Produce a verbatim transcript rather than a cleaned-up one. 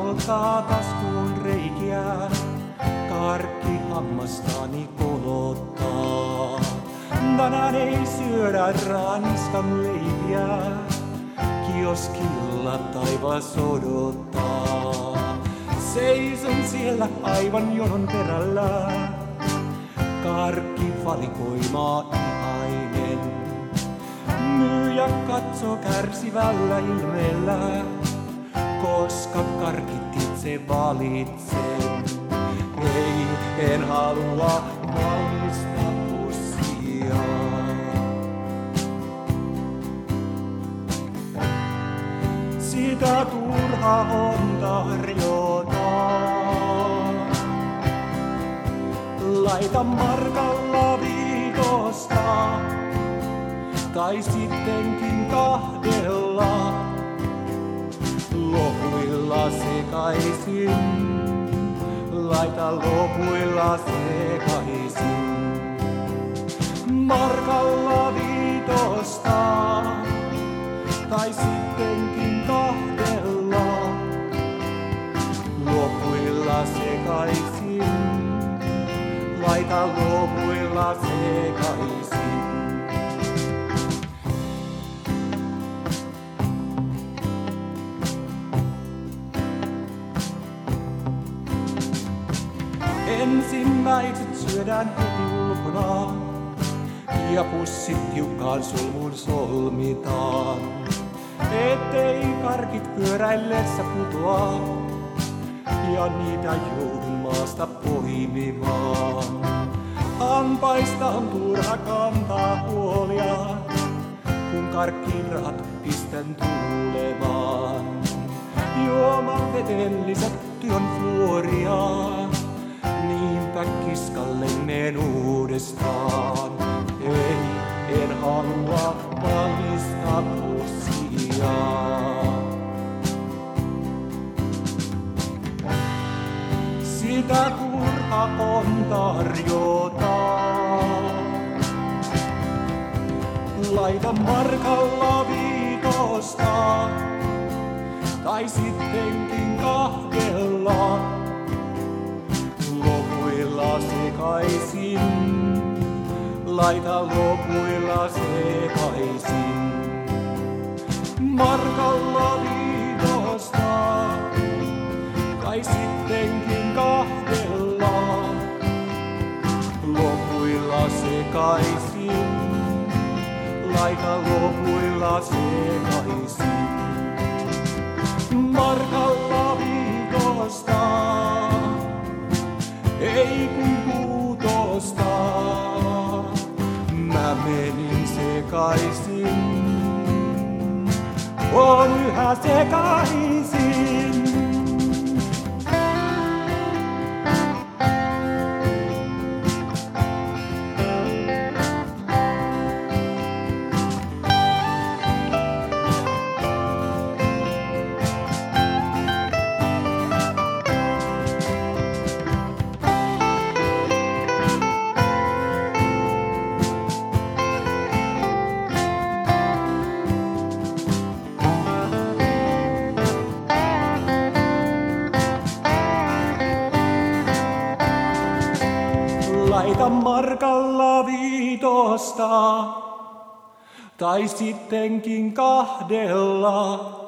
polttaa taskuun reikiä, karkki hammastani kolottaa. Tänään ei syödä ranskan leipiä, kioskilla taivas odottaa. Seison siellä aivan jonon perällä, karkki valikoimaa ihainen. Myyjä katsoo kärsivällä ilmeellä, koska karkit itse valitsen. Ei, en halua valmista pussia. Sitä turha on tarjota. Laita markalla viikosta, tai sittenkin kahdella. Lopuilla sekaisin, laita lopuilla sekaisin. Markalla viitosta, tai sittenkin kahdella. Lopuilla sekaisin, laita lopuilla sekaisin. Ensimmäiset syödään heti ulkona, ja pussit tiukkaan solmuun solmitaan. Ettei karkit pyöräillessä putoa, ja niitä joudun maasta poimimaan. Hampaista on turha kantaa huolia, kun karkkiin rahat pistän tuulemaan. Juoman veteen lisätty on fluoria, niinpä kiskalle menen uudestaan. Ei, en halua valmista pussia. Sitä turha on tarjota. Laita markalla viikosta, tai sittenkin kahdella. Lopuilla sekaisin, laita lopuilla sekaisin. Markalla viikosta, tai sittenkin kahdella. Lopuilla sekaisin, laita lopuilla sekaisin. Markalla viikosta, ei kun kuutosta, mä menin sekaisin, on yhä sekaisin. Laita markalla viitosta, tai sittenkin kahdella.